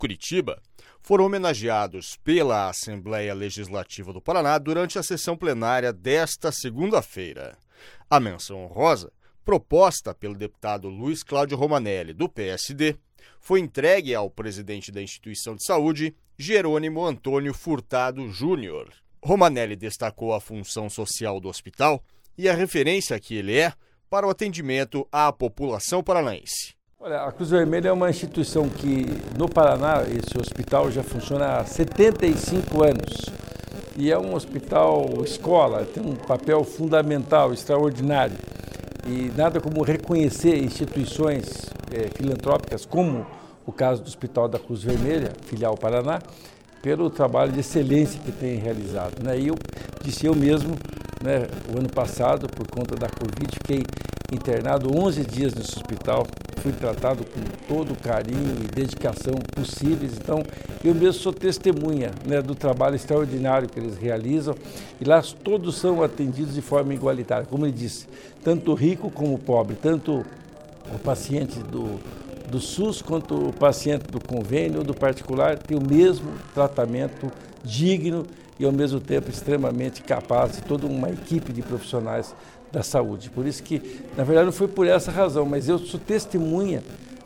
Curitiba, foram homenageados pela Assembleia Legislativa do Paraná durante a sessão plenária desta segunda-feira. A menção honrosa, proposta pelo deputado Luiz Cláudio Romanelli, do PSD, foi entregue ao presidente da instituição de saúde, Jerônimo Antônio Furtado Júnior. Romanelli destacou a função social do hospital e a referência que ele é para o atendimento à população paranaense. Olha, a Cruz Vermelha é uma instituição que, no Paraná, esse hospital já funciona há 75 anos. E é um hospital escola, tem um papel fundamental, extraordinário. E nada como reconhecer instituições filantrópicas, como o caso do Hospital da Cruz Vermelha, filial Paraná, pelo trabalho de excelência que tem realizado. E eu disse eu mesmo, o ano passado, por conta da Covid, fiquei internado 11 dias nesse hospital, fui tratado com todo o carinho e dedicação possíveis. Então, eu mesmo sou testemunha do trabalho extraordinário que eles realizam, e lá todos são atendidos de forma igualitária. Como ele disse, tanto o rico como o pobre, tanto o paciente do SUS quanto o paciente do convênio ou do particular tem o mesmo tratamento digno e, ao mesmo tempo, extremamente capaz de toda uma equipe de profissionais da saúde. Por isso que, na verdade, não foi por essa razão, mas eu sou testemunha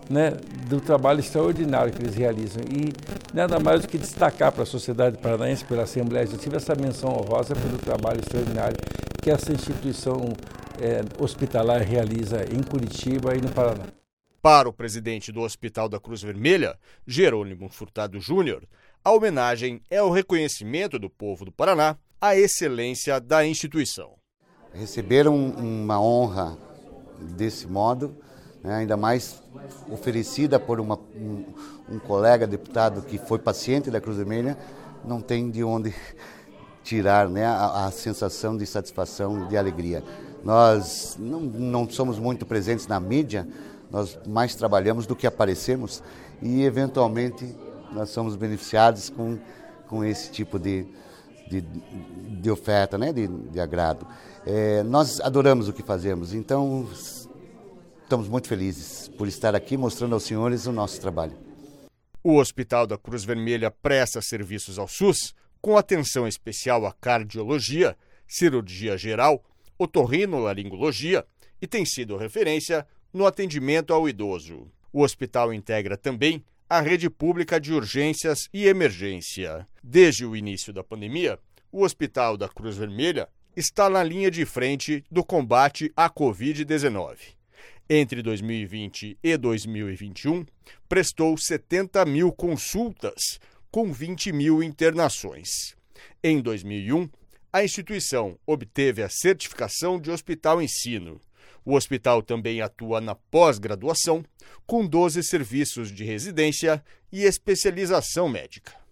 do trabalho extraordinário que eles realizam. E nada mais do que destacar para a sociedade paranaense, pela Assembleia Legislativa, essa menção honrosa pelo trabalho extraordinário que essa instituição hospitalar realiza em Curitiba e no Paraná. Para o presidente do Hospital da Cruz Vermelha, Jerônimo Furtado Júnior, a homenagem é o reconhecimento do povo do Paraná à excelência da instituição. Receberam uma honra desse modo, ainda mais oferecida por um colega deputado que foi paciente da Cruz Vermelha, não tem de onde tirar a sensação de satisfação, de alegria. Nós não somos muito presentes na mídia, nós mais trabalhamos do que aparecemos e, eventualmente, nós somos beneficiados com esse tipo de oferta, de agrado. Nós adoramos o que fazemos, então estamos muito felizes por estar aqui mostrando aos senhores o nosso trabalho. O Hospital da Cruz Vermelha presta serviços ao SUS com atenção especial à cardiologia, cirurgia geral, otorrinolaringologia e tem sido referência no atendimento ao idoso. O hospital integra também a rede pública de urgências e emergência. Desde o início da pandemia, o Hospital da Cruz Vermelha está na linha de frente do combate à Covid-19. Entre 2020 e 2021, prestou 70 mil consultas, com 20 mil internações. Em 2001, a instituição obteve a certificação de Hospital Ensino. O hospital também atua na pós-graduação, com 12 serviços de residência e especialização médica.